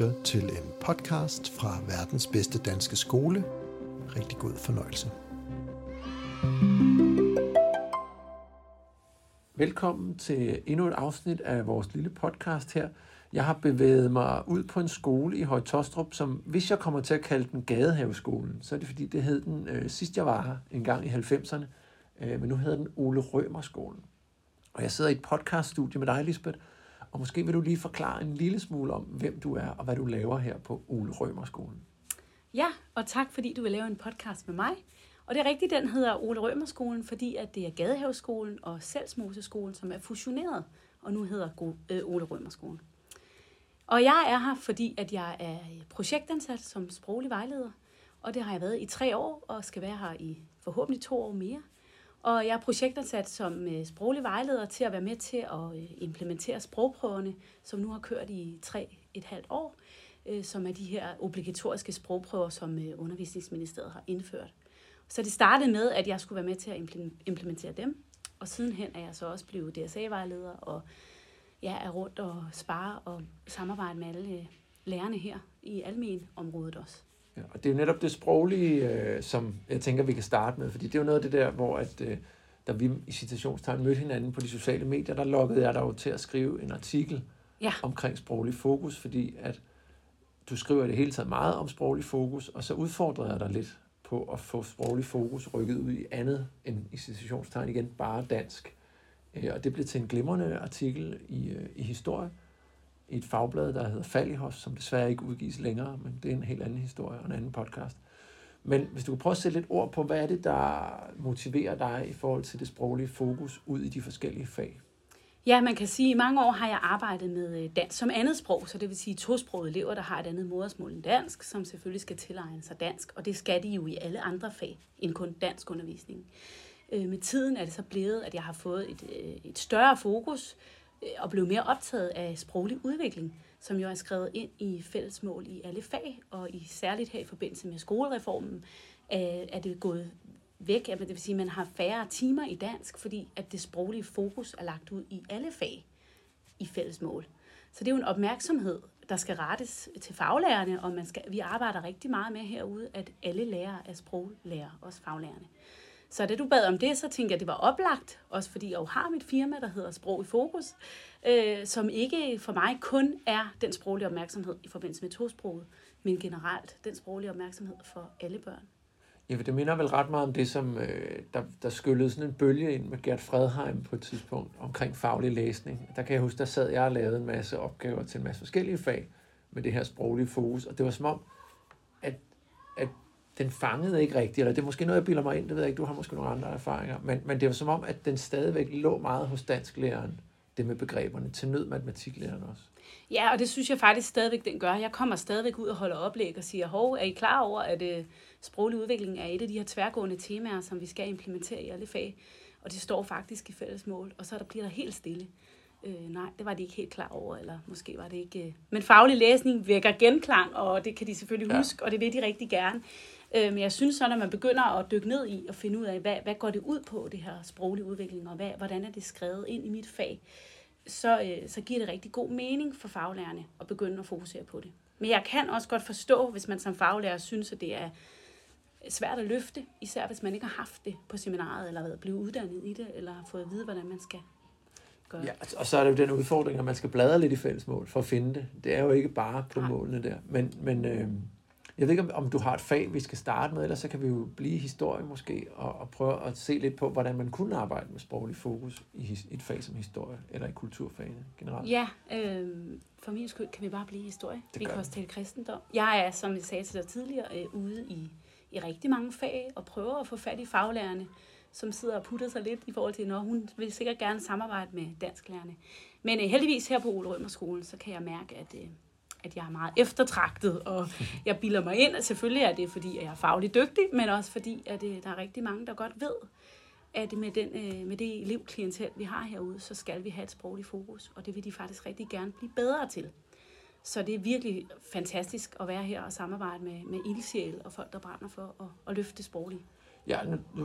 lytter til en podcast fra verdens bedste danske skole. Rigtig god fornøjelse. Velkommen til endnu et afsnit af vores lille podcast her. Jeg har bevæget mig ud på en skole i Høje Taastrup, som hvis jeg kommer til at kalde den Gadehaveskolen, så er det fordi, det hed den sidst jeg var her, en gang i 90'erne. Men nu hedder den Ole Rømer Skolen. Og jeg sidder i et podcaststudie med dig, Lisbeth, og måske vil du lige forklare en lille smule om, hvem du er og hvad du laver her på Ole Rømer Skolen. Ja, og tak fordi du vil lave en podcast med mig. Og det er rigtigt, den hedder Ole Rømer Skolen, fordi at det er Gadehaveskolen og Salsmoseskolen, som er fusioneret, og nu hedder Ole Rømer Skolen. Og jeg er her, fordi at jeg er projektansat som sproglig vejleder, og det har jeg været i 3 år, og skal være her i forhåbentlig 2 år mere. Og jeg er projektansat som sproglig vejleder til at være med til at implementere sprogprøverne, som nu har kørt i 3,5 år, som er de her obligatoriske sprogprøver, som Undervisningsministeriet har indført. Så det startede med, at jeg skulle være med til at implementere dem, og sidenhen er jeg så også blevet DSA-vejleder, og jeg er rundt og sparer og samarbejder med alle lærerne her i almenområdet også. Ja, og det er jo netop det sproglige, som jeg tænker, vi kan starte med, fordi det er jo noget af det der, hvor at, da vi i citationstegn mødte hinanden på de sociale medier, der lokkede jeg dig jo til at skrive en artikel omkring sproglig fokus, fordi at du skriver i det hele taget meget om sproglig fokus, og så udfordrede jeg dig lidt på at få sproglig fokus rykket ud i andet end i citationstegn igen, bare dansk. Og det blev til en glimrende artikel i historie, i et fagblad, der hedder Fallihos, som desværre ikke udgives længere, men det er en helt anden historie og en anden podcast. Men hvis du kan prøve at sætte lidt ord på, hvad er det, der motiverer dig i forhold til det sproglige fokus ud i de forskellige fag? Ja, man kan sige, at i mange år har jeg arbejdet med dansk som andet sprog, så det vil sige tosprogede elever, der har et andet modersmål end dansk, som selvfølgelig skal tilegne sig dansk, og det skal de jo i alle andre fag end kun dansk undervisning. Med tiden er det så blevet, at jeg har fået et større fokus og blevet mere optaget af sproglig udvikling, som jo er skrevet ind i fællesmål i alle fag, og særligt her i forbindelse med skolereformen er det gået væk. Det vil sige, at man har færre timer i dansk, fordi at det sproglige fokus er lagt ud i alle fag i fællesmål. Så det er jo en opmærksomhed, der skal rettes til faglærerne, og vi arbejder rigtig meget med herude, at alle lærere er sproglærer, også faglærerne. Så da du bad om det, så tænkte jeg, at det var oplagt, også fordi jeg jo har mit firma, der hedder Sprog i Fokus, som ikke for mig kun er den sproglige opmærksomhed i forbindelse med tosproget, men generelt den sproglige opmærksomhed for alle børn. Ja, for det minder vel ret meget om det, som der skyllede sådan en bølge ind med Gert Fredheim på et tidspunkt omkring faglig læsning. Der kan jeg huske, der sad jeg og lavede en masse opgaver til en masse forskellige fag med det her sproglige fokus, og det var som om, at den fangede ikke rigtigt, eller det er måske noget, jeg bilder mig ind, det ved jeg ikke, du har måske nogle andre erfaringer, men det var som om, at den stadigvæk lå meget hos dansklæreren, det med begreberne, til nød matematiklæreren også. Ja, og det synes jeg faktisk stadigvæk, den gør. Jeg kommer stadigvæk ud og holder oplæg og siger, hov, er I klar over, at sproglig udvikling er et af de her tværgående temaer, som vi skal implementere i alle fag, og det står faktisk i fællesmål, og så bliver der helt stille. Nej, det var de ikke helt klar over, eller måske var det ikke. Men faglig læsning vækker genklang, og det kan de selvfølgelig huske, og det vil de rigtig gerne. Men jeg synes så, når man begynder at dykke ned i og finde ud af, hvad går det ud på, det her sproglige udvikling, og hvordan er det skrevet ind i mit fag, så giver det rigtig god mening for faglærerne at begynde at fokusere på det. Men jeg kan også godt forstå, hvis man som faglærer synes, at det er svært at løfte, især hvis man ikke har haft det på seminaret, eller været blevet uddannet i det, eller har fået at vide, hvordan man skal gøre. Ja, og så er det jo den udfordring, at man skal bladre lidt i fællesmål for at finde det. Det er jo ikke bare på målene der. Men jeg ved ikke, om du har et fag, vi skal starte med, ellers så kan vi jo blive i historie måske, og prøve at se lidt på, hvordan man kunne arbejde med sproglig fokus i et fag som historie, eller i kulturfagene generelt. Ja, for min skyld kan vi bare blive i historie. Vi kan også tale kristendom. Jeg er, som jeg sagde til dig tidligere, ude i rigtig mange fag, og prøver at få fat i faglærerne, som sidder og putter sig lidt i forhold til, når hun vil sikkert gerne samarbejde med dansklærerne. Men heldigvis her på Ole Rømer Skolen, så kan jeg mærke, at jeg er meget eftertragtet, og jeg bilder mig ind, at selvfølgelig er det, fordi jeg er fagligt dygtig, men også fordi, at der er rigtig mange, der godt ved, at med det elevklientel, vi har herude, så skal vi have et sprogligt fokus, og det vil de faktisk rigtig gerne blive bedre til. Så det er virkelig fantastisk at være her og samarbejde med ildsjæl og folk, der brænder for at løfte det sproglige. Ja, nu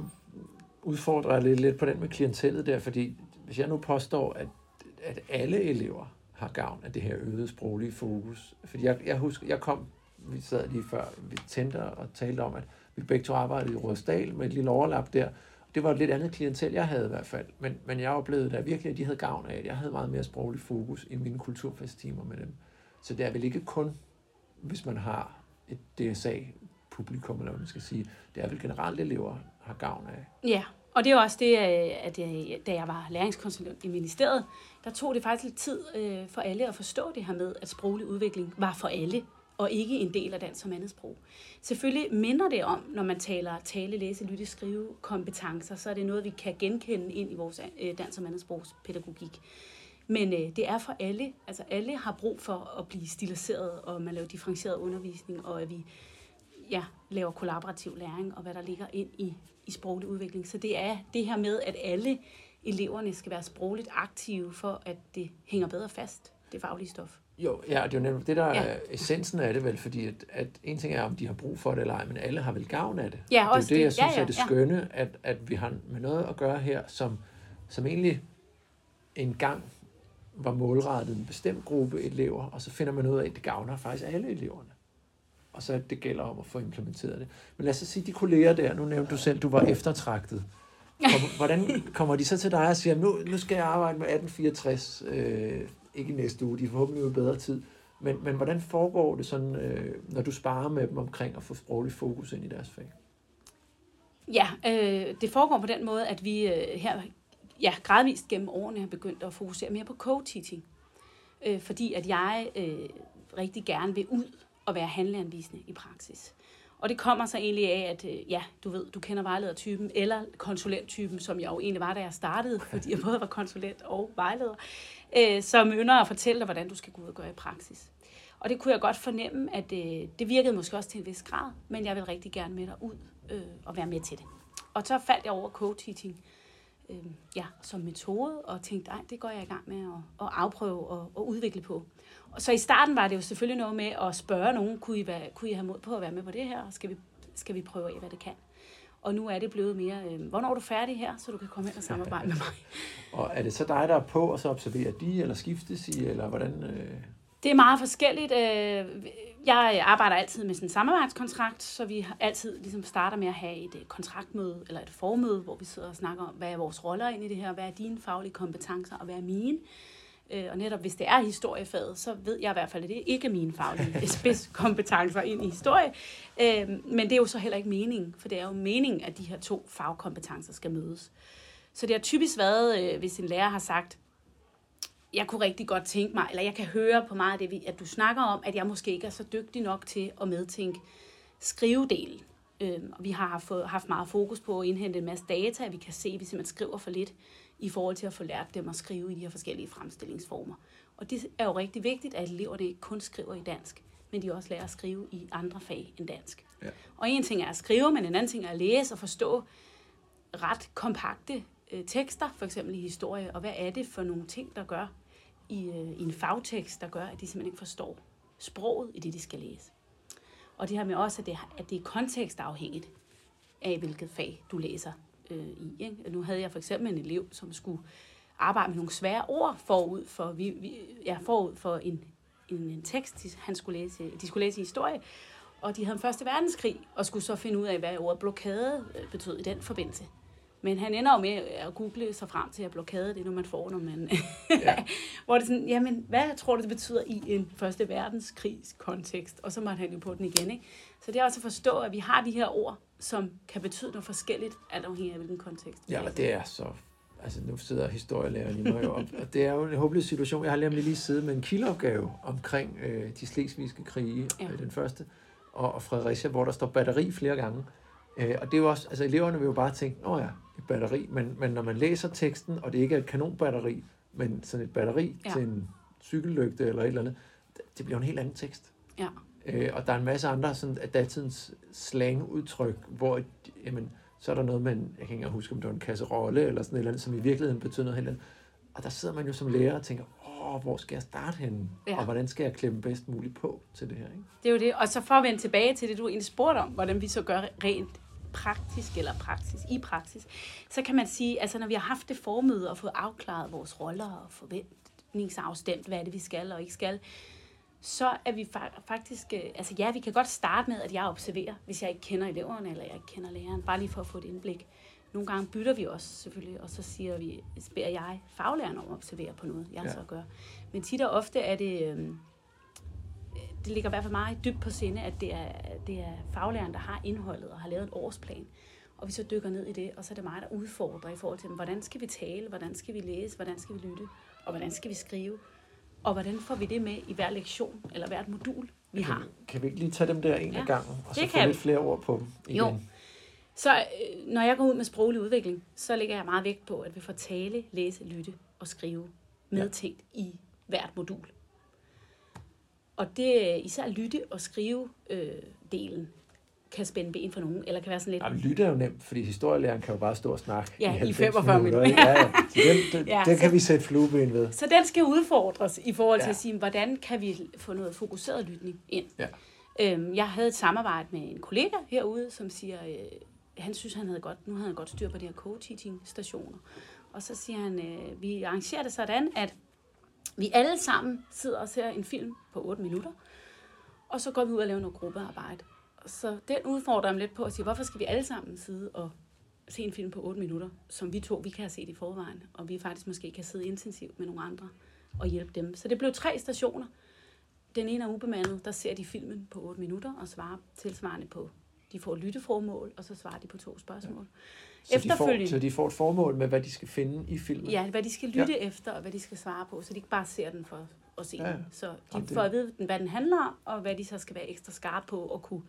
udfordrer jeg lidt på den med klientellet der, fordi hvis jeg nu påstår, at alle elever har gavn af det her øgede sproglige fokus. Fordi jeg husker, vi sad lige før, vi tændte og talte om, at vi begge to arbejdede i Rudersdal med et lille overlap der. Det var et lidt andet klientel, jeg havde i hvert fald. Men jeg oplevede da virkelig, at de havde gavn af, at jeg havde meget mere sproglig fokus i mine kulturfesttimer med dem. Så det er vel ikke kun, hvis man har et DSA-publikum, eller hvad man skal sige. Det er vel generelt, elever har gavn af. Ja, og det er jo også det, at da jeg var læringskonsulent i ministeriet, der tog det faktisk lidt tid for alle at forstå det her med, at sproglig udvikling var for alle, og ikke en del af dansk som andetsprog. Selvfølgelig minder det om, når man taler tale, læse, lytte, skrive kompetencer, så er det noget, vi kan genkende ind i vores dansk som andetspogspædagogik. Men det er for alle. Altså alle har brug for at blive stiliseret, og man laver differentieret undervisning, og at vi laver kollaborativ læring, og hvad der ligger ind i sproglig udvikling. Så det er det her med, at alle eleverne skal være sprogligt aktive, for at det hænger bedre fast, det faglige stof. Jo, ja, det er jo nemlig det, der er essensen af det vel, fordi at en ting er, om de har brug for det eller ej, men alle har vel gavn af det. Ja, også det er jo det, jeg synes er det skønne, at vi har med noget at gøre her, som egentlig engang var målrettet en bestemt gruppe elever, og så finder man ud af, at det gavner faktisk alle eleverne. Og så det gælder om at få implementeret det. Men lad os så sige, de kolleger der, nu nævnte du selv, du var eftertragtet. Hvordan kommer de så til dig og siger, nu skal jeg arbejde med 1864, ikke i næste uge, de er forhåbentlig jo bedre tid. Men hvordan foregår det sådan, når du sparer med dem omkring at få sproglig fokus ind i deres fag? Ja, det foregår på den måde, at vi her gradvist gennem årene har begyndt at fokusere mere på co-teaching. Fordi at jeg rigtig gerne vil ud og være handleanvisende i praksis. Og det kommer så egentlig af, at du kender vejledertypen, eller konsulenttypen, som jeg jo egentlig var, da jeg startede, fordi jeg både var konsulent og vejleder, som ynder at fortælle dig, hvordan du skal gå ud og gøre i praksis. Og det kunne jeg godt fornemme, at det virkede måske også til en vis grad, men jeg vil rigtig gerne med dig ud og være med til det. Og så faldt jeg over co-teaching som metode, og tænkte, det går jeg i gang med at afprøve og udvikle på. Og så i starten var det jo selvfølgelig noget med at spørge nogen, kunne I have mod på at være med på det her? Skal vi prøve af, hvad det kan? Og nu er det blevet mere, hvornår er du færdig her, så du kan komme ind og samarbejde med mig? Og er det så dig, der er på, og så observerer de, eller skiftes I, eller hvordan? Det er meget forskelligt. Jeg arbejder altid med sådan en samarbejdskontrakt, så vi altid ligesom starter med at have et kontraktmøde, eller et formøde, hvor vi sidder og snakker om, hvad er vores roller ind i det her, hvad er dine faglige kompetencer, og hvad er mine? Og netop hvis det er historiefaget, så ved jeg i hvert fald, at det ikke er mine faglige spidskompetencer ind i historie. Men det er jo så heller ikke meningen, for det er jo meningen, at de her to fagkompetencer skal mødes. Så det har typisk været, hvis en lærer har sagt, jeg kunne rigtig godt tænke mig, eller jeg kan høre på meget af det, at du snakker om, at jeg måske ikke er så dygtig nok til at medtænke skrivedelen. Og vi har haft meget fokus på at indhente en masse data, at vi kan se, at vi simpelthen skriver for lidt i forhold til at få lært dem at skrive i de her forskellige fremstillingsformer. Og det er jo rigtig vigtigt, at eleverne ikke kun skriver i dansk, men de også lærer at skrive i andre fag end dansk. Ja. Og en ting er at skrive, men en anden ting er at læse og forstå ret kompakte tekster, for eksempel i historie, og hvad er det for nogle ting, der gør i en fagtekst, der gør, at de simpelthen ikke forstår sproget i det, de skal læse. Og det her med også, at det er kontekstafhængigt af, hvilket fag du læser i. Ikke? Nu havde jeg for eksempel en elev, som skulle arbejde med nogle svære ord forud for en tekst, de skulle læse i historie, og de havde en 1. verdenskrig, og skulle så finde ud af, hvad ordet blokade betød i den forbindelse. Men han ender jo med at google sig frem til, at blokade det, når man får, når man... Hvor det sådan, jamen, hvad tror du, det betyder i en 1. verdenskrigs kontekst? Og så måtte han jo på den igen, ikke? Så det er også at forstå, at vi har de her ord, som kan betyde noget forskelligt, alt afhængig af hvilken kontekst. Ja, og det er så... Altså, nu sidder historielæreren i mig jo op, og det er jo en håbløs situation. Jeg har lige siddet med en kildeopgave omkring de slesvigske krige, den første, og Fredericia, hvor der står batteri flere gange. Og det er jo også, altså eleverne vil jo bare tænke, et batteri, men når man læser teksten, og det ikke er et kanonbatteri, men sådan et batteri til en cykellygte eller et eller andet, det bliver en helt anden tekst. Ja. Og der er en masse andre sådan, af datidens slangudtryk, hvor så er der noget med, jeg kan ikke huske, om det var en kasserolle eller sådan et eller andet, som i virkeligheden betyder noget helt andet. Og der sidder man jo som lærer og tænker, hvor skal jeg starte henne? Ja. Og hvordan skal jeg klemme bedst muligt på til det her? Ikke? Det er jo det. Og så for at vende tilbage til det, du egentlig spurgte om, hvordan vi så gør rent praktisk eller i praksis, så kan man sige, altså når vi har haft det formøde og fået afklaret vores roller og retningsafstemt, hvad er det, vi skal og ikke skal, så er vi faktisk, vi kan godt starte med, at jeg observerer, hvis jeg ikke kender eleverne, eller jeg ikke kender læreren, bare lige for at få et indblik. Nogle gange bytter vi også selvfølgelig, og så beder jeg faglæreren om at observere på noget, jeg så gør. Men tit og ofte er det ligger i hvert fald meget dybt på sinde, at det er faglæreren, der har indholdet og har lavet en årsplan. Og vi så dykker ned i det, og så er det mig, der udfordrer i forhold til, hvordan skal vi tale, hvordan skal vi læse, hvordan skal vi lytte, og hvordan skal vi skrive, og hvordan får vi det med i hver lektion, eller hvert modul, vi har. Kan vi ikke lige tage dem der en af gangen, og så få lidt flere ord på dem igen? Jo. Så når jeg går ud med sproglig udvikling, så lægger jeg meget vægt på, at vi får tale, læse, lytte og skrive medtænkt i hvert modul. Og det især lytte og skrive delen kan spænde ben for nogen, eller kan være sådan lidt... Jamen, lytte er jo nemt, fordi historielæreren kan jo bare stå og snakke i 45 minutter. Ja. Den kan vi sætte flueben ved. Så den skal udfordres i forhold til at sige, hvordan kan vi få noget fokuseret lytning ind. Ja. Jeg havde et samarbejde med en kollega herude, som siger, han synes, nu havde han godt styr på de her co-teaching-stationer. Og så siger han, vi arrangerer det sådan, at vi alle sammen sidder og ser en film på 8 minutter, og så går vi ud og laver noget gruppearbejde. Så den udfordrer ham lidt på at sige, hvorfor skal vi alle sammen sidde og se en film på 8 minutter, som vi kan have set i forvejen, og vi faktisk måske kan sidde intensivt med nogle andre og hjælpe dem. Så det blev 3 stationer. Den ene er ubemandet, der ser de filmen på 8 minutter og svarer tilsvarende på, de får lytteformål, og så svarer de på 2 spørgsmål. Ja. Så de får et formål med, hvad de skal finde i filmen? Ja, hvad de skal lytte efter, og hvad de skal svare på, så de ikke bare ser den for at se den. Så de får at vide, hvad den handler om, og hvad de så skal være ekstra skarpe på, og kunne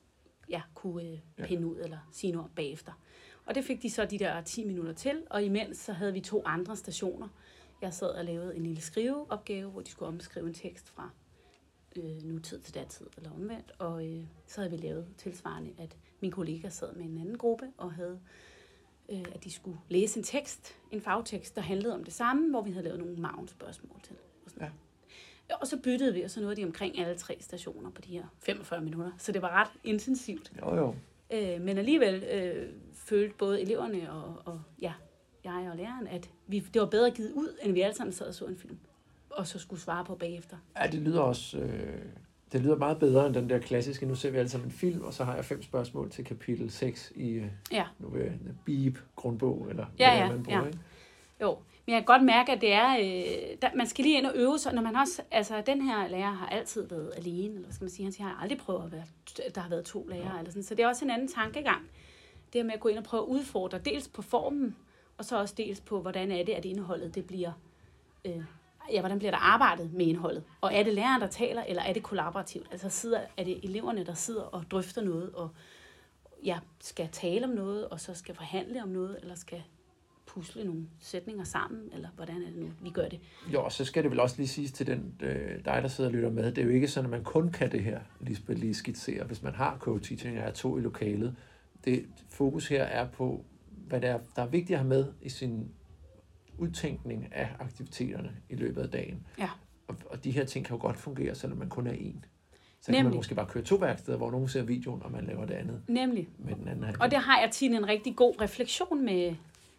pinde ud eller sige noget bagefter. Og det fik de så de der 10 minutter til, og imens så havde vi 2 andre stationer. Jeg sad og lavede en lille skriveopgave, hvor de skulle omskrive en tekst fra nutid til datid, eller omvendt, og så havde vi lavet tilsvarende, at min kollega sad med en anden gruppe, og havde, at de skulle læse en fagtekst, der handlede om det samme, hvor vi havde lavet nogle magnspørgsmål til. Og så byttede vi, og så nåede de omkring alle 3 stationer på de her 45 minutter. Så det var ret intensivt. Jo. Men alligevel følte både eleverne og jeg og læreren, at det var bedre givet ud, end vi alle sammen sad og så en film. Og så skulle svare på bagefter. Ja, det lyder også... Det lyder meget bedre end den der klassiske, nu ser vi alle sammen en film, og så har jeg 5 spørgsmål til kapitel 6 i BEEP grundbog, eller hvad man bruger, ikke? Jo, men jeg kan godt mærke, at det er, man skal lige ind og øve sig, når man også, altså den her lærer har altid været alene, eller hvad skal man sige, han siger, har aldrig prøvet at være, der har været 2 lærere, eller sådan, så det er også en anden tankegang, det med at gå ind og prøve at udfordre, dels på formen, og så også dels på, hvordan er det, at indholdet, det bliver, hvordan bliver der arbejdet med indholdet, og er det læreren, der taler, eller er det kollaborativt, altså er det eleverne, der sidder og drøfter noget, og skal tale om noget, og så skal forhandle om noget, eller skal pusle nogle sætninger sammen, eller hvordan er det nu, vi gør det? Jo, så skal det vel også lige siges til dig, der sidder og lytter med. Det er jo ikke sådan, at man kun kan det her, Lisbeth lige skitsere. Hvis man har co-teaching, er 2 i lokalet. Det fokus her er på, hvad der er vigtigt at have med i sin udtænkning af aktiviteterne i løbet af dagen. Ja. Og de her ting kan jo godt fungere, selvom man kun er 1. Så kan man måske bare køre 2 værksteder, hvor nogen ser videoen, og man laver det andet. Nemlig. Med den anden. Og det har jeg tit en rigtig god refleksion med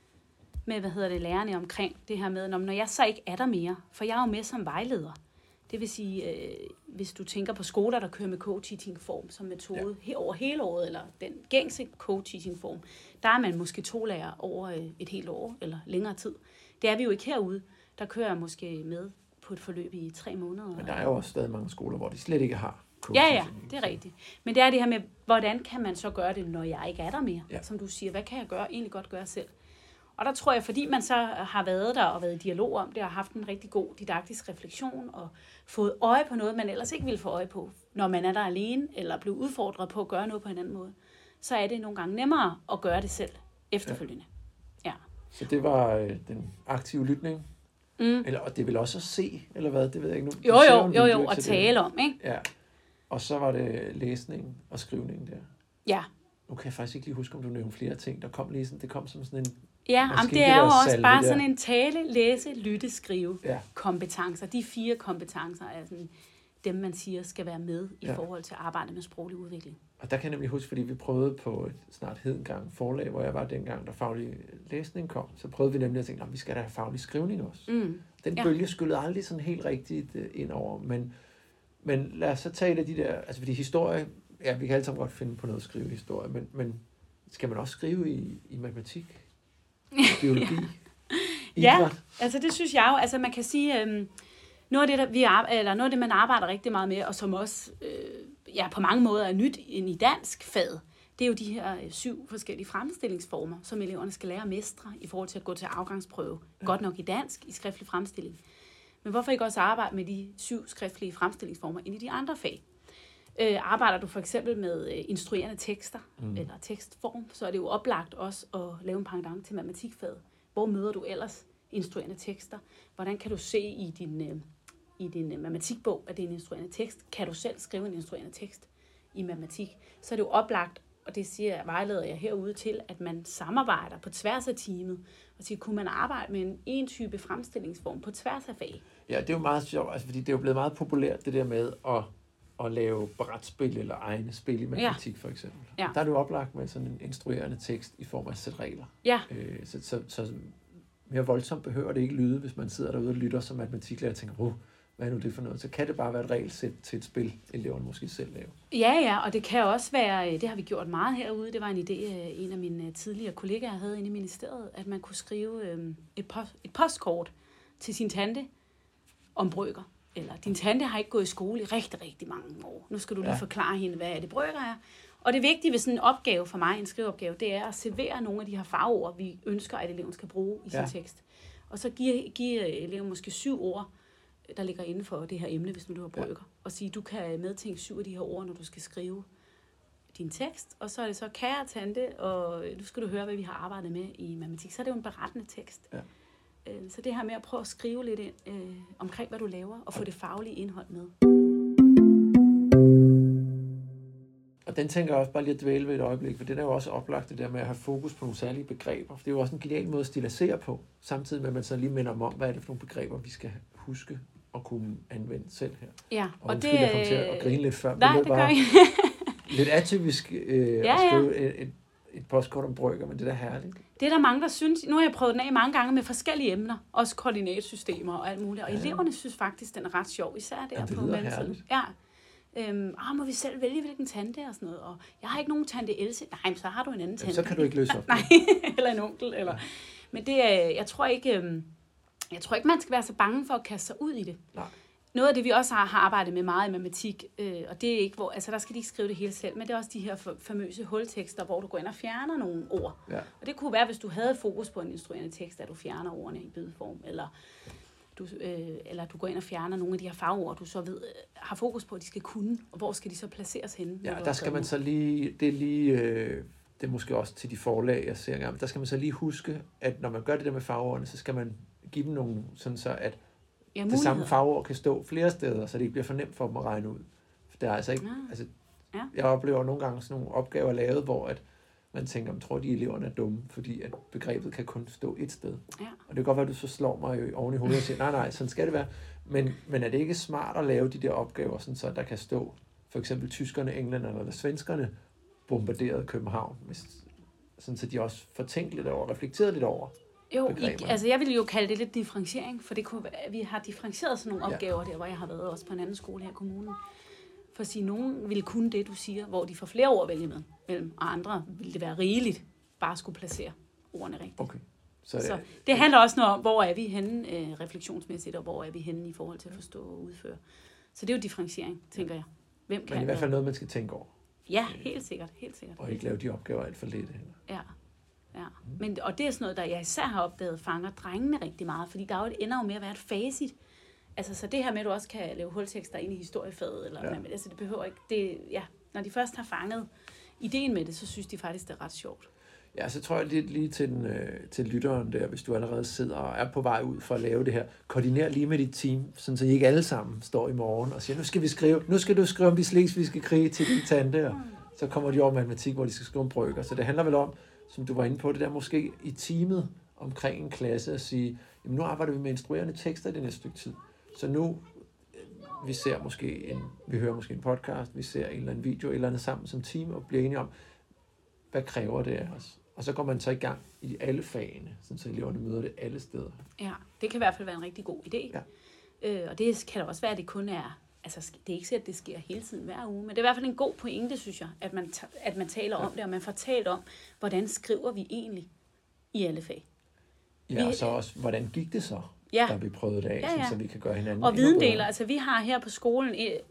lærerne omkring det her med, når jeg så ikke er der mere, for jeg er jo med som vejleder. Det vil sige, hvis du tænker på skoler, der kører med co-teaching-form som metode over hele året, eller den gængse co-teaching-form, der er man måske 2 lærere over et helt år, eller længere tid. Det er vi jo ikke herude. Der kører jeg måske med på et forløb i 3 måneder. Men der er jo også stadig mange skoler, hvor de slet ikke har co-teaching. Ja, det er rigtigt. Men det er det her med, hvordan kan man så gøre det, når jeg ikke er der mere? Ja. Som du siger, hvad kan jeg egentlig godt gøre selv? Og der tror jeg, fordi man så har været der og været i dialog om det, og haft en rigtig god didaktisk refleksion, og fået øje på noget, man ellers ikke ville få øje på, når man er der alene, eller bliver udfordret på at gøre noget på en anden måde, så er det nogle gange nemmere at gøre det selv efterfølgende. Ja. Så det var den aktive lytning? Eller, og det vil også at se, eller hvad? Det ved jeg ikke nu. Jo, og tale om, ikke? Ja. Og så var det læsning og skrivning der. Ja. Nu kan jeg faktisk ikke lige huske, om du nævnte flere ting. Det kom som sådan en... Ja, det er jo også bare sådan en tale, læse, lytte, skrive kompetencer. De 4 kompetencer er sådan dem, man siger, skal være med i forhold til at arbejde med sproglig udvikling. Og der kan jeg nemlig huske, fordi vi prøvede på et snart hedengang forlag, hvor jeg var dengang, der faglig læsning kom, så prøvede vi nemlig at tænke, vi skal da have faglig skrivning også. Den bølge skyllede aldrig sådan helt rigtigt ind over, men lad os så tage et af de der, altså fordi historie, vi kan alle sammen godt finde på noget at skrive historie, men skal man også skrive i matematik, biologi, idræt? Altså det synes jeg jo, altså man kan sige, noget af det, man arbejder rigtig meget med, og som også på mange måder er nyt end i dansk faget, det er jo de her 7 forskellige fremstillingsformer, som eleverne skal lære at mestre i forhold til at gå til afgangsprøve. Godt nok i dansk, i skriftlig fremstilling. Men hvorfor ikke også arbejde med de 7 skriftlige fremstillingsformer ind i de andre fag? Arbejder du for eksempel med instruerende tekster eller tekstform, så er det jo oplagt også at lave en pendant til matematikfaget. Hvor møder du ellers instruerende tekster? Hvordan kan du se i din matematikbog, at det er en instruerende tekst? Kan du selv skrive en instruerende tekst i matematik? Så er det jo oplagt, og det vejleder jeg herude til, at man samarbejder på tværs af teamet, og siger, kunne man arbejde med en type fremstillingsform på tværs af fag? Ja, det er jo meget sjovt, altså, fordi det er jo blevet meget populært, det der med at lave brætspil eller egne spil i matematik for eksempel. Ja. Der er det jo oplagt med sådan en instruerende tekst i form af et sæt regler. Ja. Så mere voldsomt behøver det ikke lyde, hvis man sidder derude og lytter som matematiklærer og tænker, hvad er nu det for noget? Så kan det bare være et regelsæt til et spil, eleverne måske selv laver. Ja, og det kan også være, det har vi gjort meget herude, det var en idé, en af mine tidligere kollegaer havde inde i ministeriet, at man kunne skrive et postkort til sin tante om brøker. Eller din tante har ikke gået i skole i rigtig, rigtig mange år. Nu skal du lige forklare hende, hvad det brøker er. Og det vigtige ved sådan en opgave for mig, en skriveopgave, det er at servere nogle af de her fagord, vi ønsker, at eleven skal bruge i sin tekst. Og så give eleven måske 7 ord, der ligger inden for det her emne, hvis du har brøker. Og sige, du kan medtænke 7 af de her ord, når du skal skrive din tekst. Og så er det så, kære tante, og nu skal du høre, hvad vi har arbejdet med i matematik. Så er det jo en berettende tekst. Ja. Så det her med at prøve at skrive lidt ind omkring, hvad du laver, og få det faglige indhold med. Og den tænker jeg også bare lige at dvæle ved et øjeblik, for det er jo også oplagt det der med at have fokus på nogle særlige begreber. For det er jo også en genial måde at stilisere på, samtidig med at man så lige minder om, hvad er det for nogle begreber, vi skal huske og kunne anvende selv her. Ja, og det jeg kom til at grine lidt før. Nej, det gør jeg. Lidt atypisk at skrive et postkort om brøker, men det er da herligt. Det er der mange, der synes. Nu har jeg prøvet den af mange gange med forskellige emner, også koordinatsystemer og alt muligt. Og eleverne synes faktisk, den er ret sjov, især der på mellemtiden. Ja. Må vi selv vælge, hvilken tante og sådan noget. Og jeg har ikke nogen tante Else. Nej, så har du en anden tante. Så kan du ikke løse op. Nej, eller en onkel. Eller. Ja. Men det er, jeg tror ikke, man skal være så bange for at kaste sig ud i det. Nej. Noget af det, vi også har arbejdet med meget i matematik, og det er ikke, der skal de ikke skrive det hele selv, men det er også de her famøse hultekster, hvor du går ind og fjerner nogle ord. Ja. Og det kunne være, hvis du havde fokus på en instruerende tekst, at du fjerner ordene i bydeform, eller du går ind og fjerner nogle af de her fagord, du så har fokus på, at de skal kunne, og hvor skal de så placeres henne? Ja, der skal man så lige, det er måske også til de forlag, jeg ser engang, der skal man så lige huske, at når man gør det der med fagordene, så skal man give dem nogle, sådan så at det samme fagord kan stå flere steder, så det ikke bliver for nemt for dem at regne ud. For der er altså ikke, jeg oplever nogle gange sådan nogle opgaver lavet, hvor at man tænker, jeg tror, de eleverne er dumme, fordi at begrebet kan kun stå et sted. Ja. Og det kan godt være, at du så slår mig oven i hovedet og siger, nej, sådan skal det være. Men er det ikke smart at lave de der opgaver, sådan så der kan stå, for eksempel tyskerne, englænderne eller svenskerne bombarderede København, sådan så de også får tænkt lidt over, reflekteret lidt over. Jo, jeg vil jo kalde det lidt differentiering, for vi har differentieret sådan nogle opgaver der, hvor jeg har været også på en anden skole her i kommunen. For at sige, nogen vil kunne det, du siger, hvor de får flere ord at vælge mellem, og andre vil det være rigeligt bare at skulle placere ordene rigtigt. Okay. Så det handler også noget om, hvor er vi henne refleksionsmæssigt, og hvor er vi henne i forhold til at forstå og udføre. Så det er jo differentiering, tænker jeg. Men i hvert fald noget, man skal tænke over. Ja, helt sikkert. Og ikke lave de opgaver alt for lidt heller. Ja. Og det er sådan noget, der jeg især har opdaget, fanger drengene rigtig meget, fordi der ender jo med at være et facit. Altså, så det her med, at du også kan lave hultekster ind i historiefaget, eller altså, det behøver ikke, når de først har fanget ideen med det, så synes de faktisk, det er ret sjovt. Ja, så tror jeg lige til lytteren der, hvis du allerede sidder og er på vej ud for at lave det her, koordiner lige med dit team, sådan så I ikke alle sammen står i morgen og siger, nu skal du skrive om de slesvigske krige til din tante, og så kommer de over matematik, hvor de skal skrive om brøker. Så det handler vel om, som du var inde på, det der måske i teamet omkring en klasse at sige, jamen nu arbejder vi med instruerende tekster i det næste stykke tid. Så nu vi hører måske en podcast, vi ser en eller anden video, et eller andet sammen som team, og bliver enige om, hvad kræver det af os? Og så går man så i gang i alle fagene, så eleverne møder det alle steder. Ja, det kan i hvert fald være en rigtig god idé. Ja. Og det kan da også være, at det kun er, altså det er ikke sikkert, at det sker hele tiden hver uge, men det er i hvert fald en god pointe, synes jeg, at man taler om det, og man får talt om, hvordan skriver vi egentlig i alle fag. Ja, og så også, hvordan gik det så, da vi prøvede det af, så vi kan gøre hinanden. Og videndeler, altså vi har her på skolen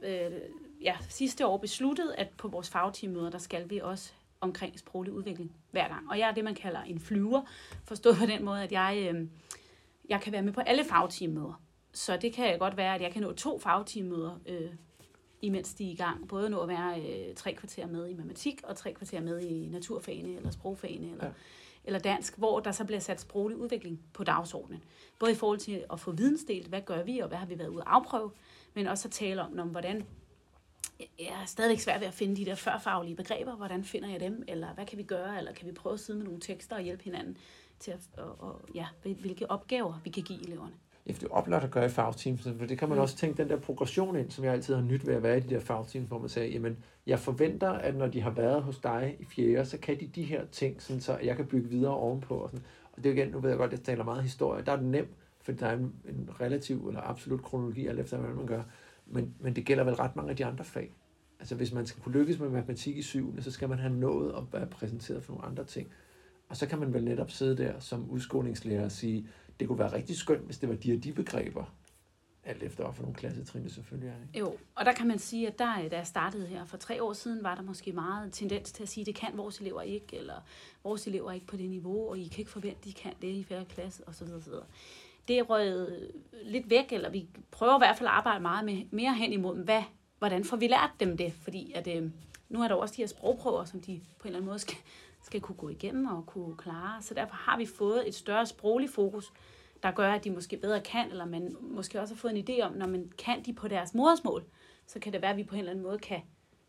sidste år besluttet, at på vores fagteammøder, der skal vi også omkring sproglig udvikling hver gang. Og jeg er det, man kalder en flyver, forstået på den måde, at jeg kan være med på alle fagteammøder. Så det kan godt være, at jeg kan nå 2 fagteammøder, imens de er i gang. Både nå at være 3 kvarter med i matematik, og 3 kvarter med i naturfagene, eller sprogfagene, eller dansk, hvor der så bliver sat sproglig udvikling på dagsordenen. Både i forhold til at få vidensdelt, hvad gør vi, og hvad har vi været ude at afprøve, men også at tale om hvordan jeg er stadig svært ved at finde de der førfaglige begreber. Hvordan finder jeg dem? Eller hvad kan vi gøre? Eller kan vi prøve at sidde med nogle tekster og hjælpe hinanden til hvilke opgaver vi kan give eleverne? Ja, det er oplagt at gøre i fagteams, for det kan man også tænke den der progression ind, som jeg altid har nyt ved at være i de der fagteams, hvor man siger, jamen, jeg forventer, at når de har været hos dig i 4., så kan de her ting, sådan, så jeg kan bygge videre ovenpå. Og det er igen, nu ved jeg godt, at jeg taler meget historie. Der er det nemt, fordi der er en relativ eller absolut kronologi, alt efter hvad man gør. Men det gælder vel ret mange af de andre fag. Altså hvis man skal kunne lykkes med matematik i 7., så skal man have nået at være præsenteret for nogle andre ting. Og så kan man vel netop sidde der som udskolingslærer og sige, det kunne være rigtig skønt, hvis det var de begreber. Alt efter for nogle klassetrin, det selvfølgelig er. Ikke? Jo, og der kan man sige, at da jeg startede her for 3 år siden, var der måske meget tendens til at sige, at det kan vores elever ikke, eller vores elever er ikke på det niveau, og I kan ikke forvente, at de kan det i 4. klasse, osv. Det er røget lidt væk, eller vi prøver i hvert fald at arbejde meget mere hen imod, hvordan får vi lært dem det? Fordi at, nu er der også de her sprogprøver, som de på en eller anden måde skal kunne gå igennem og kunne klare. Så derfor har vi fået et større sproglig fokus, der gør, at de måske bedre kan, eller man måske også har fået en idé om, når man kan de på deres modersmål, så kan det være, at vi på en eller anden måde kan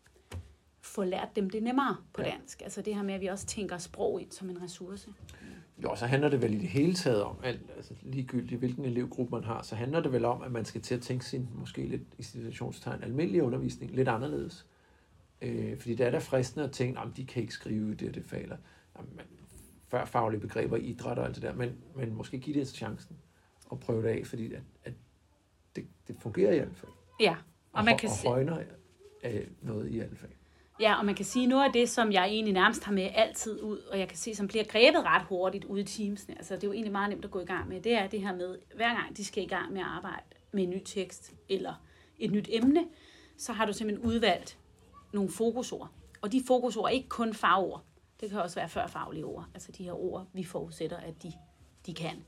få lært dem det nemmere på dansk. Altså det her med, at vi også tænker sprog ind som en ressource. Jo, så handler det vel i det hele taget om, altså ligegyldigt hvilken elevgruppe man har, så handler det vel om, at man skal til at tænke sin, måske lidt i situationstegn, almindelig undervisning lidt anderledes. Fordi det er da fristende at tænke, at de kan ikke skrive det fag, før faglige begreber, idræt og alt det der, men måske give det chancen og prøve det af, fordi at det fungerer i alle fag. Ja, og man kan og højner noget i alle fag. Ja, og man kan sige, noget af det, som jeg egentlig nærmest har med altid ud, og jeg kan se, som bliver grebet ret hurtigt ude i teamsene, altså det er jo egentlig meget nemt at gå i gang med, det er det her med, hver gang de skal i gang med at arbejde med en ny tekst eller et nyt emne, så har du simpelthen udvalgt nogle fokusord. Og de fokusord er ikke kun fagord, det kan også være førfaglige ord, altså de her ord, vi forudsætter, at de kan.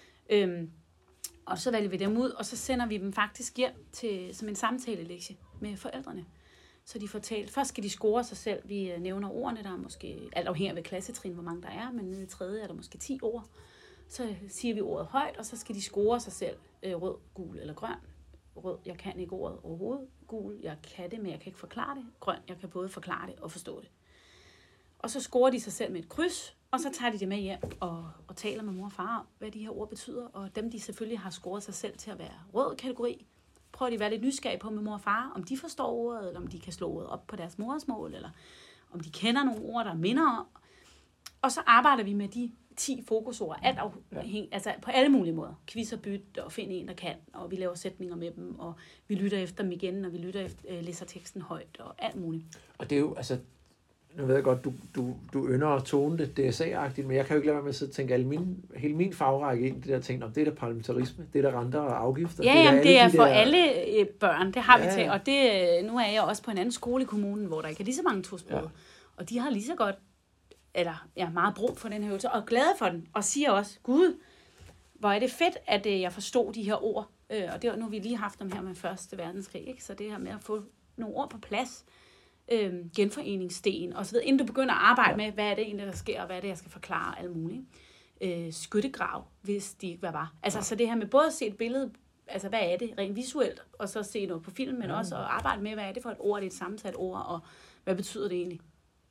Og så vælger vi dem ud, og så sender vi dem faktisk hjem som en samtalelektie med forældrene. Så de får talt. Først skal de score sig selv. Vi nævner ordene, der er måske, alt afhængig af klassetrin, hvor mange der er, men nede i 3. er der måske 10 ord. Så siger vi ordet højt, og så skal de score sig selv. Rød, gul eller grøn. Rød, jeg kan ikke ordet overhovedet. Gul, jeg kan det, men jeg kan ikke forklare det. Grøn, jeg kan både forklare det og forstå det. Og så scorer de sig selv med et kryds, og så tager de det med hjem og taler med mor og far om, hvad de her ord betyder. Og dem, de selvfølgelig har scoret sig selv til at være rød kategori, prøver de at være lidt nysgerrige på med mor og far, om de forstår ordet, eller om de kan slå ordet op på deres modersmål, eller om de kender nogle ord, der minder om. Og så arbejder vi med de 10 fokusord, altså på alle mulige måder. Quiz og byt, og find en, der kan, og vi laver sætninger med dem, og vi lytter efter dem igen, og vi læser teksten højt, og alt muligt. Og det er jo, altså, nu ved jeg godt, du ynder at tone det DSA-agtigt, men jeg kan jo ikke lade være med at tænke hele min fagrække ind, det der ting om, det er der parlamentarisme, det er der renter og afgifter. Ja, det er for alle børn, det har vi til, og nu er jeg også på en anden skole i kommunen, hvor der ikke er lige så mange tosprogede, og de har lige så godt, eller meget brug for den her øvelse, og er glade for den, og siger også, Gud, hvor er det fedt, at jeg forstod de her ord, og det, nu har vi lige haft dem her med 1. verdenskrig, ikke? Så det her med at få nogle ord på plads, genforeningssten og så videre, inden du begynder at arbejde med, hvad er det egentlig, der sker, og hvad er det, jeg skal forklare, alt muligt. Skyttegrav, hvis de ikke var. Altså, så det her med både at se et billede, altså hvad er det rent visuelt, og så se noget på film, men også at arbejde med, hvad er det for et ord, det er et sammensat ord, og hvad betyder det egentlig?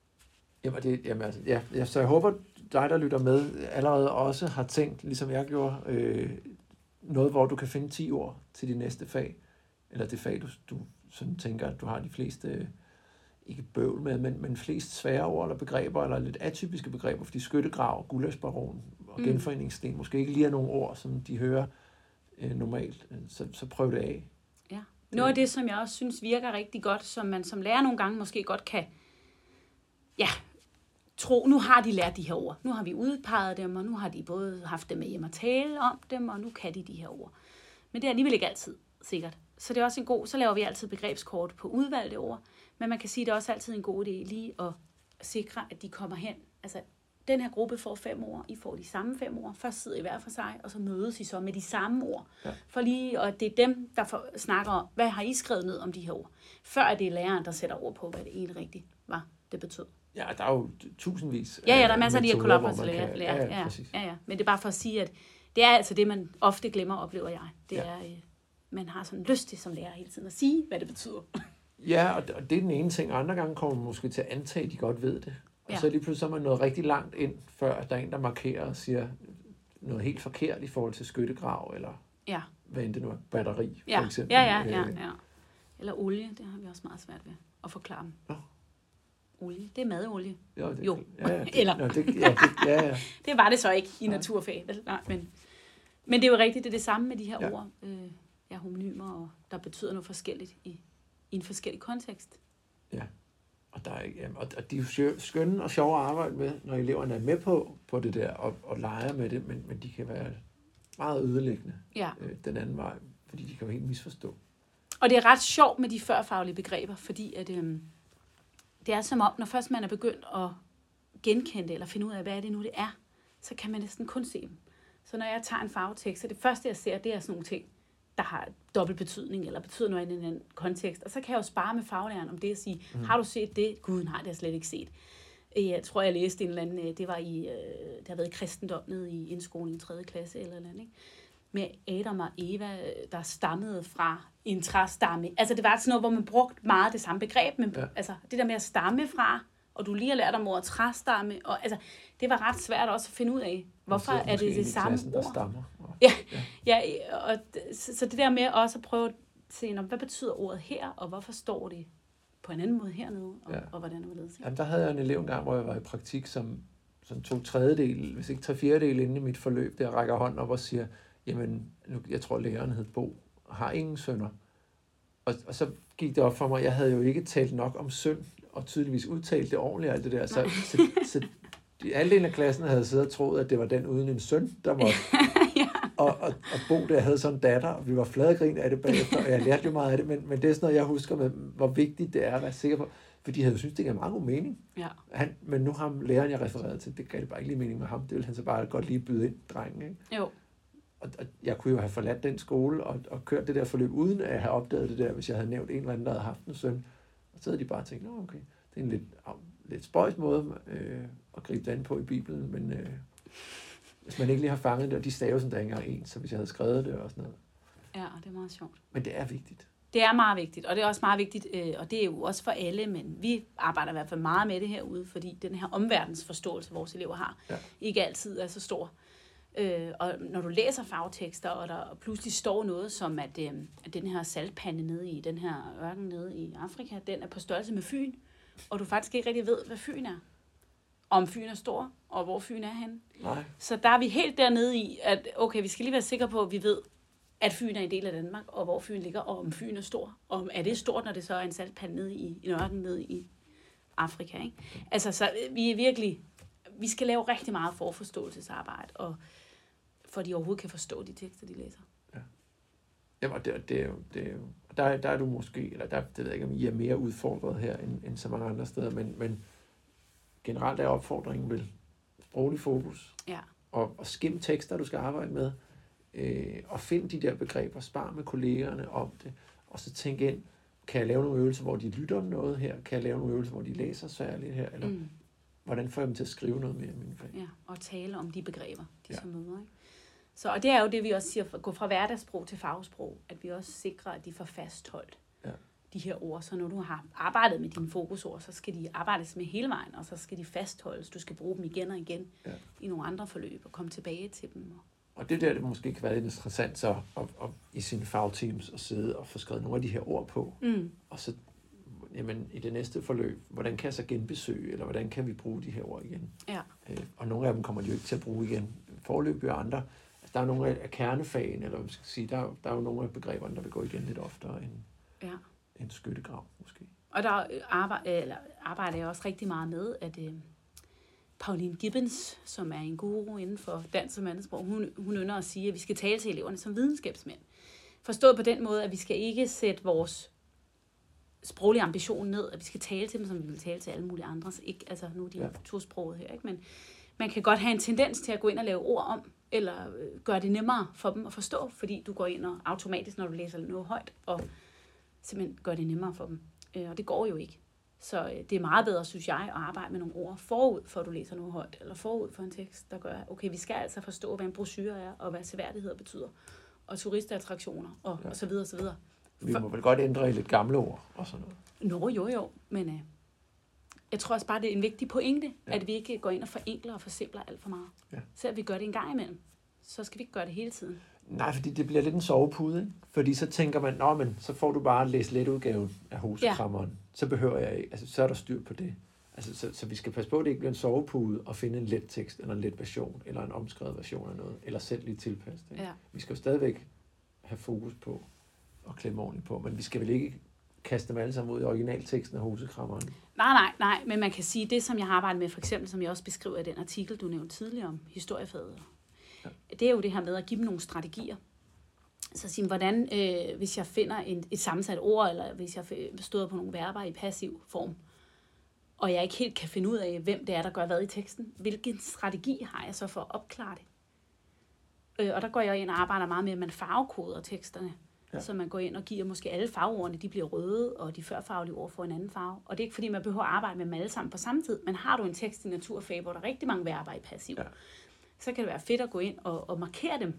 Så jeg håber, dig, der lytter med, allerede også har tænkt, ligesom jeg gjorde, noget, hvor du kan finde 10 ord til de næste fag. eller det fag, du sådan tænker, at du har de fleste, ikke bøvl med, men flest svære ord eller begreber, eller lidt atypiske begreber, fordi skyttegrav, gullaschbaron og genforeningssten måske ikke lige er nogle ord, som de hører normalt. Så prøv det af. Ja. Noget af det, som jeg også synes virker rigtig godt, som man som lærer nogle gange måske godt kan tro, nu har de lært de her ord. Nu har vi udpeget dem, og nu har de både haft dem med hjem og tale om dem, og nu kan de her ord. Men det er alligevel ikke altid sikkert. Så det er også så laver vi altid begrebskort på udvalgte ord, men man kan sige, at det er også altid en god idé lige at sikre, at de kommer hen. Altså, den her gruppe får 5 ord, I får de samme 5 ord. Først sidder I hver for sig, og så mødes I så med de samme ord. Ja. For lige, og det er dem, der snakker om, hvad har I skrevet ned om de her ord? Før er det læreren, der sætter ord på, hvad det egentlig rigtigt var, det betød. Ja, der er jo tusindvis der er masser af de her kollaborationer. Ja. Men det er bare for at sige, at det er altså det, man ofte glemmer, oplever jeg. Det er, man har sådan lyst til som lærer hele tiden at sige, hvad det betyder. Ja, og det er den ene ting. Andre gange kommer man måske til at antage, at de godt ved det. Og så lige pludselig så er man nået rigtig langt ind, før der er en, der markerer og siger noget helt forkert i forhold til skyttegrav, eller hvad end det nu er, batteri, for eksempel. Ja. Eller olie, det har vi også meget svært ved at forklare dem. Nå. Olie, det er madolie. Jo. Eller. Det var det så ikke i naturfag. Nej, men det er jo rigtigt, det er det samme med de her ord, homonymer, og der betyder noget forskelligt i en forskellig kontekst. Ja. Og, og de er jo skønne og sjove at arbejde med, når eleverne er med på det der, og leger med det, men de kan være meget ødelæggende den anden vej, fordi de kan jo helt misforstå. Og det er ret sjovt med de førfaglige begreber, fordi at, det er som om, når først man er begyndt at genkende det, eller finde ud af, hvad er det nu det er, så kan man næsten kun se dem. Så når jeg tager en fagtekst, så det første jeg ser, det er sådan nogle ting, der har dobbelt betydning, eller betyder noget i en anden kontekst. Og så kan jeg jo spare med faglæreren om det at sige, har du set det? Gud, nej, det har jeg slet ikke set. Jeg tror, jeg læste en eller anden, det har været i kristendom nede i indskolen i 3. klasse eller andet, ikke? Med Adam og Eva, der stammede fra en træstamme. Altså det var sådan noget, hvor man brugte meget det samme begreb, men altså det der med at stamme fra, og du lige har lært om ordet træstamme, og altså det var ret svært også at finde ud af, hvorfor er det samme ord. Og så det der med også at prøve at se, hvad betyder ordet her, og hvorfor står det på en anden måde hernede, og hvordan er det? Jamen, der havde jeg en elev engang, hvor jeg var i praktik, som 2/3, hvis ikke 3/4 inde i mit forløb, der rækker hånden op og siger, jamen, jeg tror læreren hed Bo, og har ingen sønner. Og så gik det op for mig, jeg havde jo ikke talt nok om søn, og tydeligvis udtalt det ordentligt og alt det der. Så halvdelen af klassen havde siddet og troet, at det var den uden en søn, der måtte. Og Bo der havde sådan en datter, og vi var fladegrin af det bagefter, og jeg lærte jo meget af det, men det er sådan noget, jeg husker med, hvor vigtigt det er at være sikker på, for de havde jo syntes, det gav meget god mening. Ja. Men nu har læreren, jeg refererede til, det gav det bare ikke lige mening med ham, det ville han så bare godt lige byde ind, drengen, ikke? Jo. Og jeg kunne jo have forladt den skole og kørt det der forløb, uden at have opdaget det der, hvis jeg havde nævnt en eller anden, der havde haft en søn. Og så havde de bare tænkt, okay, det er en lidt spøjs måde at gribe det an på i Bibelen, men hvis man ikke lige har fanget det, og de stavelser, der ikke engang ens, så hvis jeg havde skrevet det og sådan noget. Ja, det er meget sjovt. Men det er vigtigt. Det er meget vigtigt, og det er også meget vigtigt, og det er jo også for alle, men vi arbejder i hvert fald meget med det herude, fordi den her omverdensforståelse, vores elever har, ikke altid er så stor. Og når du læser fagtekster, og der pludselig står noget som, at den her saltpande nede i den her ørken nede i Afrika, den er på størrelse med Fyn, og du faktisk ikke rigtig ved, hvad Fyn er. Om Fyn er stor, og hvor Fyn er henne. Nej. Så der er vi helt dernede i, at okay, vi skal lige være sikre på, at vi ved, at Fyn er en del af Danmark, og hvor Fyn ligger, og om Fyn er stor. Og er det stort, når det så er en saltpande nede i en ørken nede i Afrika, ikke? Altså, så vi er virkelig, vi skal lave rigtig meget forforståelsesarbejde, og for at de overhovedet kan forstå de tekster, de læser. Ja. Jamen, det er jo der er du måske, eller det ved jeg ikke, om I er mere udfordret her, end så mange andre steder, men generelt er opfordringen vel sproglig fokus, og skim tekster, du skal arbejde med, og find de der begreber, spar med kollegerne om det, og så tænk ind, kan jeg lave nogle øvelser, hvor de lytter om noget her? Kan jeg lave nogle øvelser, hvor de læser særligt her? Eller hvordan får jeg dem til at skrive noget mere i mine fag? Ja, og tale om de begreber, de så møder, ikke? Så, og det er jo det, vi også siger, at gå fra hverdagssprog til fagsprog, at vi også sikrer, at de får fastholdt de her ord. Så når du har arbejdet med dine fokusord, så skal de arbejdes med hele vejen, og så skal de fastholdes. Du skal bruge dem igen og igen i nogle andre forløb, og komme tilbage til dem. Og det der, det måske kan være lidt interessant så at i sine fagteams at sidde og få skrevet nogle af de her ord på. Og så jamen, i det næste forløb, hvordan kan jeg så genbesøge, eller hvordan kan vi bruge de her ord igen? Ja. Og nogle af dem kommer de jo ikke til at bruge igen. Forløb og andre. Altså, der er nogle af kernefagene, eller hvad man skal sige, der er jo nogle af begreberne, der vil gå igen lidt oftere end skyttegrav, måske. Og der arbejder jeg også rigtig meget med, at Pauline Gibbons, som er en guru inden for dans og andetsprog, hun ynder at sige, at vi skal tale til eleverne som videnskabsmænd. Forstået på den måde, at vi skal ikke sætte vores sproglige ambition ned, at vi skal tale til dem, som vi vil tale til alle mulige andres. Ikke, altså nu er de tosproget her, ikke? Men man kan godt have en tendens til at gå ind og lave ord om, eller gøre det nemmere for dem at forstå, fordi du går ind og automatisk, når du læser noget højt, og simpelthen gør det nemmere for dem. Og det går jo ikke. Så det er meget bedre, synes jeg, at arbejde med nogle ord forud, for du læser noget højt, eller forud for en tekst, der gør, okay, vi skal altså forstå, hvad en brochure er, og hvad seværdigheder betyder, og turistattraktioner, og så videre, og så videre. Vi må vel godt ændre i lidt gamle ord, og sådan noget. Jo, men jeg tror også bare, det er en vigtig pointe, at vi ikke går ind og forenkler og forsimpler alt for meget. Ja. Så at vi gør det en gang imellem, så skal vi ikke gøre det hele tiden. Nej, fordi det bliver lidt en sovepude, ikke? Fordi så tænker man, men så får du bare læst let udgaven af Hosekrammeren. Ja. Så behøver jeg ikke, altså så er der styr på det. Altså, så vi skal passe på, at det ikke bliver en sovepude og finde en let tekst, eller en let version, eller en omskrevet version af noget, eller selv lige tilpasse det. Ja. Vi skal jo stadigvæk have fokus på og klemme ordentligt på, men vi skal vel ikke kaste dem alle sammen ud i originalteksten af Hosekrammeren? Nej, men man kan sige, det som jeg har arbejdet med, for eksempel, som jeg også beskriver i den artikel, du nævnte tidligere om historiefaget, det er jo det her med at give dem nogle strategier. Så sige, hvordan, hvis jeg finder et sammensat ord, eller hvis jeg støder på nogle verber i passiv form, og jeg ikke helt kan finde ud af, hvem det er, der gør hvad i teksten, hvilken strategi har jeg så for at opklare det? Og der går jeg ind og arbejder meget med, at man farvekoder teksterne. Ja. Så man går ind og giver måske alle farveordene, de bliver røde, og de førfarvelige ord får en anden farve. Og det er ikke fordi, man behøver at arbejde med dem alle sammen på samme tid, men har du en tekst i naturfag, hvor der er rigtig mange verber i passiv, så kan det være fedt at gå ind og markere dem.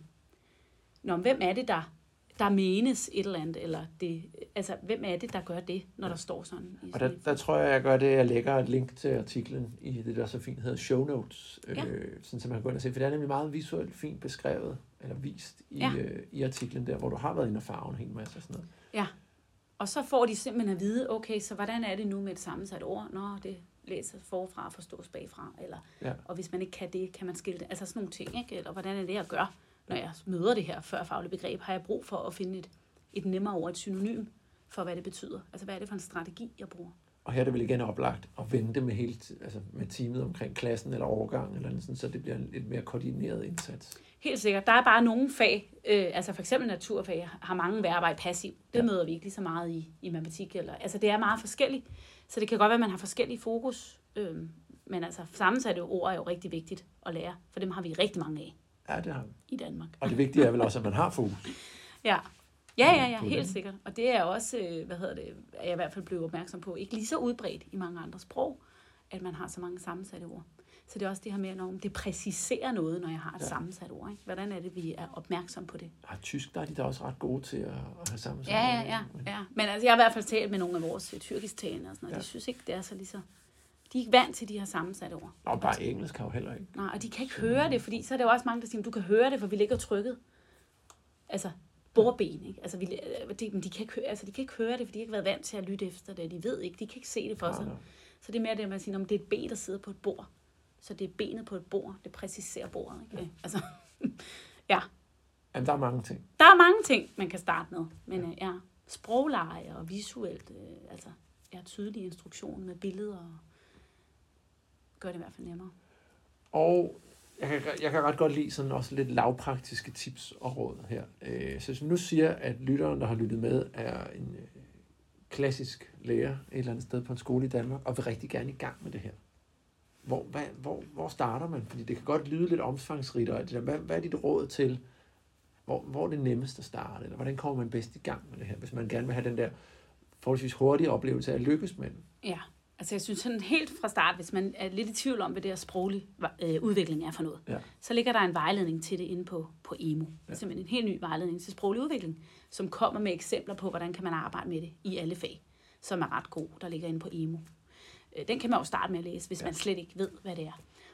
Hvem er det, der menes et eller andet, eller det, altså hvem er det, der gør det, når der står sådan? I sådan og der tror jeg gør det, jeg lægger et link til artiklen i det, der så fint hedder show notes, sådan så man kan gå ind og se, for det er nemlig meget visuelt fint beskrevet, eller vist i artiklen der, hvor du har været inde og farve en hel masse og sådan noget. Ja, og så får de simpelthen at vide, okay, så hvordan er det nu med et sammensat ord? Nå, det læses forfra og forstås bagfra, eller, og hvis man ikke kan det, kan man skille det, altså sådan nogle ting, ikke? Eller hvordan er det at gøre, når jeg møder det her førfaglige begreb, har jeg brug for at finde et nemmere ord, et synonym for, hvad det betyder. Altså, hvad er det for en strategi, jeg bruger? Og her er det vel igen oplagt at vente med med teamet omkring klassen eller overgangen, eller sådan, så det bliver en lidt mere koordineret indsats. Helt sikkert. Der er bare nogle fag, altså for eksempel naturfag, har mange verber i passiv. Det møder vi ikke lige så meget i matematik. Altså, det er meget forskelligt, så det kan godt være, at man har forskellig fokus. Men altså, sammensatte ord er jo rigtig vigtigt at lære, for dem har vi rigtig mange af. Ja, det har vi. I Danmark. Og det vigtige er vel også, at man har fokus. Ja, helt sikkert. Og det er også, er jeg i hvert fald blevet opmærksom på, ikke lige så udbredt i mange andre sprog, at man har så mange sammensatte ord. Så det er også det her med, når det præciserer noget, når jeg har et sammensat ord. Ikke? Hvordan er det, vi er opmærksom på det? Ja, tysk, der er de da også ret gode til at have sammensat ord. Ja. Men altså, jeg har i hvert fald talt med nogle af vores tyrkisktalende og sådan noget. De synes ikke, det er så lige så... De er ikke vant til de her sammensatte ord. Og bare engelsk kan jo heller ikke. Nej, og de kan ikke høre det, fordi så er det jo også mange, der siger, du kan høre det, for vi ligger trykket. Altså, bordben, ikke? Altså, de kan ikke høre det, fordi de ikke har været vant til at lytte efter det. De ved ikke, de kan ikke se det for sig. Så det er mere det, man siger, om det er et ben, der sidder på et bord. Så det er benet på et bord, det præciserer bordet, ikke? Altså, Jamen, der er mange ting. Der er mange ting, man kan starte med. Men sprogleje og visuelt, tydelige instruktioner med billeder, gør det i hvert fald nemmere. Og jeg kan ret godt lide sådan også lidt lavpraktiske tips og råd her. Så hvis nu siger, at lytteren, der har lyttet med, er en klassisk lærer et eller andet sted på en skole i Danmark, og vil rigtig gerne i gang med det her. Hvor starter man? Fordi det kan godt lyde lidt omfangsrigt, og hvad er dit råd til, hvor er det nemmest at starte? Eller hvordan kommer man bedst i gang med det her, hvis man gerne vil have den der forholdsvis hurtige oplevelse af at lykkes med den? Ja, altså jeg synes sådan helt fra start, hvis man er lidt i tvivl om, hvad det her sproglige udvikling er for noget, så ligger der en vejledning til det inde på EMU. Ja. Simpelthen en helt ny vejledning til sproglig udvikling, som kommer med eksempler på, hvordan kan man arbejde med det i alle fag, som er ret god, der ligger inde på EMU. Den kan man jo starte med at læse, hvis man slet ikke ved, hvad det er.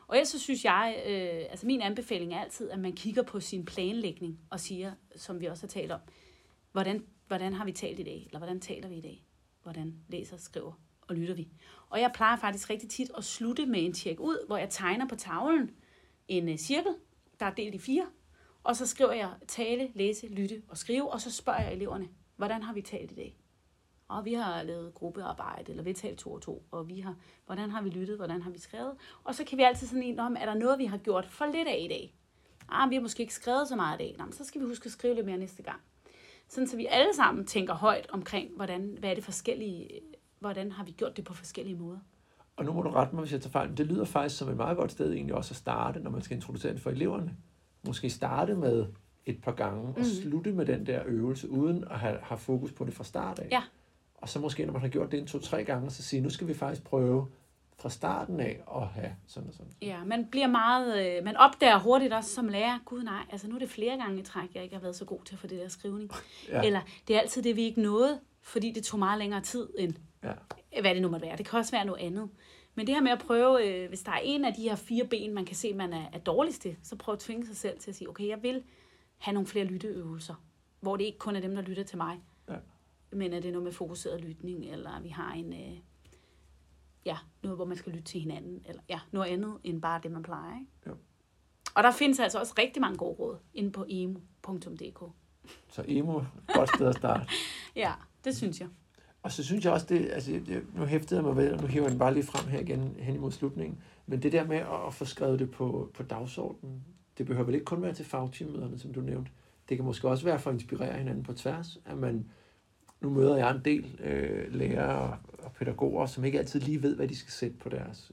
Og ellers så synes jeg, altså min anbefaling er altid, at man kigger på sin planlægning og siger, som vi også har talt om, hvordan har vi talt i dag, eller hvordan taler vi i dag? Hvordan læser, skriver og lytter vi? Og jeg plejer faktisk rigtig tit at slutte med en tjek ud, hvor jeg tegner på tavlen en cirkel, der er delt i 4, og så skriver jeg tale, læse, lytte og skrive, og så spørger jeg eleverne, hvordan har vi talt i dag? Og vi har lavet gruppearbejde, eller vi har talt 2 og 2, og hvordan har vi lyttet, hvordan har vi skrevet? Og så kan vi altid sådan en om, er der noget, vi har gjort for lidt af i dag? Vi har måske ikke skrevet så meget i dag. Så skal vi huske at skrive lidt mere næste gang. Sådan så vi alle sammen tænker højt omkring, hvad er det forskellige, hvordan har vi gjort det på forskellige måder. Og nu må du rette mig, hvis jeg tager fejl, men det lyder faktisk som et meget godt sted egentlig også at starte, når man skal introducere det for eleverne. Måske starte med et par gange og slutte med den der øvelse, uden at have fokus på det fra start af. Ja. Og så måske, når man har gjort det 2-3 gange, så sige, nu skal vi faktisk prøve fra starten af at have sådan og sådan. Ja, man opdager hurtigt også som lærer, gud nej, altså nu er det flere gange i træk, jeg ikke har været så god til at få det der skrivning. Ja. Eller det er altid det, vi ikke nåede, fordi det tog meget længere tid end, hvad det nu måtte være. Det kan også være noget andet. Men det her med at prøve, hvis der er en af de her 4 ben, man kan se, man er dårligst til, så prøv at tvinge sig selv til at sige, okay, jeg vil have nogle flere lytteøvelser, hvor det ikke kun er dem, der lytter til mig, men at det er noget med fokuseret lytning, eller vi har noget, hvor man skal lytte til hinanden, eller noget andet end bare det, man plejer. Ikke? Jo. Og der findes altså også rigtig mange gode råd inde på emo.dk. Så emo, godt sted at starte. Ja, det synes jeg. Og så synes jeg også, nu hæftede jeg mig ved, og nu hiver jeg den bare lige frem her igen hen imod slutningen, men det der med at få skrevet det på dagsordenen, det behøver vel ikke kun være til fagteammøderne, som du nævnte. Det kan måske også være for at inspirere hinanden på tværs, at nu møder jeg en del lærere og pædagoger, som ikke altid lige ved, hvad de skal sætte på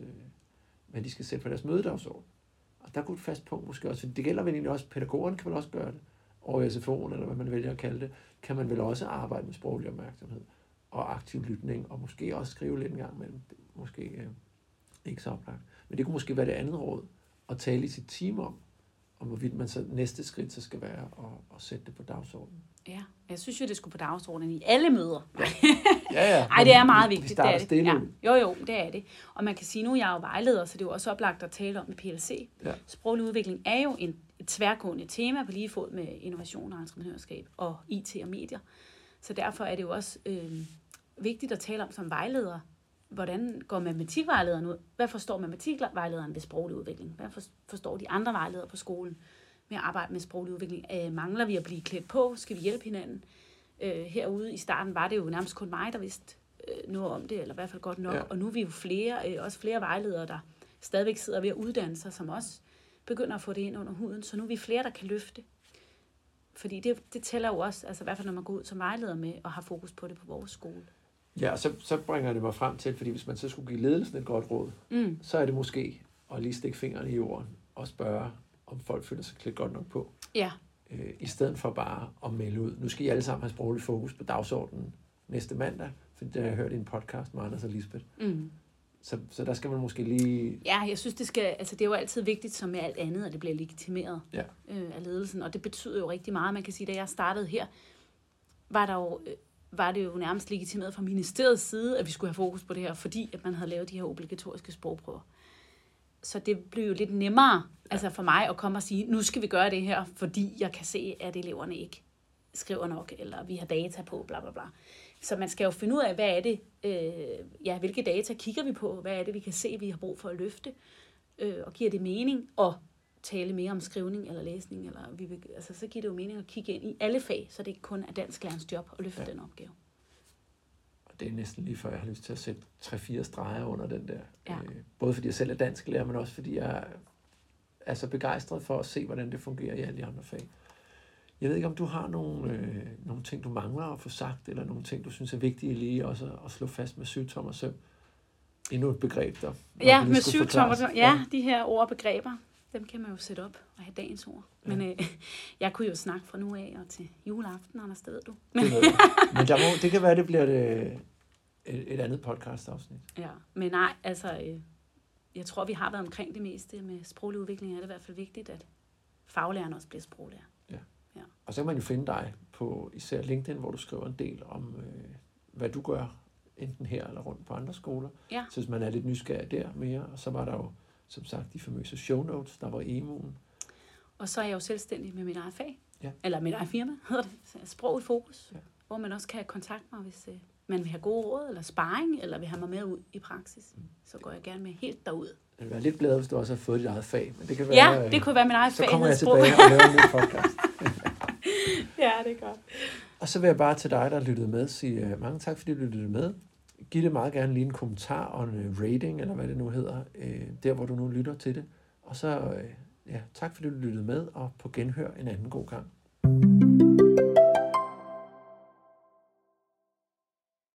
deres mødedagsorden. Og der kunne et fast punkt måske også, det gælder vel egentlig også, pædagogerne kan vel også gøre det, og SFO'en, eller hvad man vælger at kalde det, kan man vel også arbejde med sproglig opmærksomhed og aktiv lytning, og måske også skrive lidt en gang imellem. Måske ikke så oplagt. Men det kunne måske være det andet råd, at tale i sit team om hvorvidt man så næste skridt så skal være at sætte det på dagsordenen. Ja, jeg synes jo, det skulle på dagsordenen i alle møder. Ja. Ej, det er meget vigtigt. Vi starter stille. Ja. Jo, det er det. Og man kan sige, nu er jeg jo vejleder, så det er jo også oplagt at tale om med PLC. Ja. Sproglig udvikling er jo et tværgående tema på lige fod med innovation og entreprenørskab og IT og medier. Så derfor er det jo også vigtigt at tale om som vejleder, hvordan går matematikvejlederen ud? Hvad forstår matematikvejlederen ved sproglig udvikling? Hvad forstår de andre vejledere på skolen med at arbejde med sproglig udvikling? Mangler vi at blive klædt på? Skal vi hjælpe hinanden? Herude i starten var det jo nærmest kun mig, der vidste noget om det, eller i hvert fald godt nok. Ja. Og nu er vi jo også flere vejledere, der stadigvæk sidder ved at uddanne sig, som også begynder at få det ind under huden. Så nu er vi flere, der kan løfte. Fordi det tæller jo også, altså i hvert fald når man går ud som vejleder med og har fokus på det på vores skole. Ja, og så bringer det mig frem til, fordi hvis man så skulle give ledelsen et godt råd, så er det måske at lige stikke fingrene i jorden og spørge, om folk føler sig klædt godt nok på. Ja. I stedet for bare at melde ud. Nu skal I alle sammen have sproglig fokus på dagsordenen næste mandag, for det har jeg hørt i en podcast med Anders og Lisbeth. Så der skal man måske lige... Ja, jeg synes, det er jo altid vigtigt, som med alt andet, at det bliver legitimeret af ledelsen. Og det betyder jo rigtig meget. Man kan sige, da jeg startede her, var det jo nærmest legitimeret fra ministeriets side, at vi skulle have fokus på det her, fordi at man havde lavet de her obligatoriske sprogprøver. Så det blev jo lidt nemmere for mig at komme og sige, nu skal vi gøre det her, fordi jeg kan se, at eleverne ikke skriver nok, eller vi har data på, bla bla bla. Så man skal jo finde ud af, hvad er det, hvilke data kigger vi på, hvad er det, vi kan se, vi har brug for at løfte, og giver det mening at tale mere om skrivning eller læsning, eller så giver det jo mening at kigge ind i alle fag, så det ikke kun er dansklærerens job at løfte den opgave. Og det er næsten lige før, jeg har lyst til at sætte 3-4 streger under den der. Ja. Både fordi jeg selv er dansklærer, men også fordi jeg er så begejstret for at se, hvordan det fungerer i alle de andre fag. Jeg ved ikke, om du har nogle ting, du mangler at få sagt, eller nogle ting, du synes er vigtige lige også at slå fast med 7-tommersøm. Endnu et begreb, der... Ja, med 7-tommersøm. Ja, de her ord og begreber, dem kan man jo sætte op og have dagens ord. Ja. Men jeg kunne jo snakke fra nu af og til juleaften, Anders, det ved du. Men det kan være, det bliver et andet podcast-afsnit. Ja, men nej, jeg tror, vi har været omkring det meste. Med sproglig udvikling er det i hvert fald vigtigt, at faglærerne også bliver sproglærer. Ja. Og så kan man jo finde dig på især LinkedIn, hvor du skriver en del om, hvad du gør, enten her eller rundt på andre skoler. Ja. Så hvis man er lidt nysgerrig der mere, og så var der jo som sagt, de famøse show notes, der var emu'en. Og så er jeg jo selvstændig med mit eget fag, ja. Eller mit eget firma, hedder det, Sprog i Fokus, ja. Hvor man også kan kontakte mig, hvis man vil have gode råd, eller sparring, eller vil have mig med ud i praksis. Så går jeg gerne med helt derud. Jeg vil være lidt glad, hvis du også har fået dit eget fag. Men det kan være, ja, det kunne være mit eget fag. Så kommer jeg tilbage og laver en ny podcast. Ja, det er godt. Og så vil jeg bare til dig, der lyttede med, sige mange tak, fordi du lyttede med. Giv det meget gerne lige en kommentar og en rating, eller hvad det nu hedder, der hvor du nu lytter til det. Og så tak fordi du lyttede med, og på genhør en anden god gang.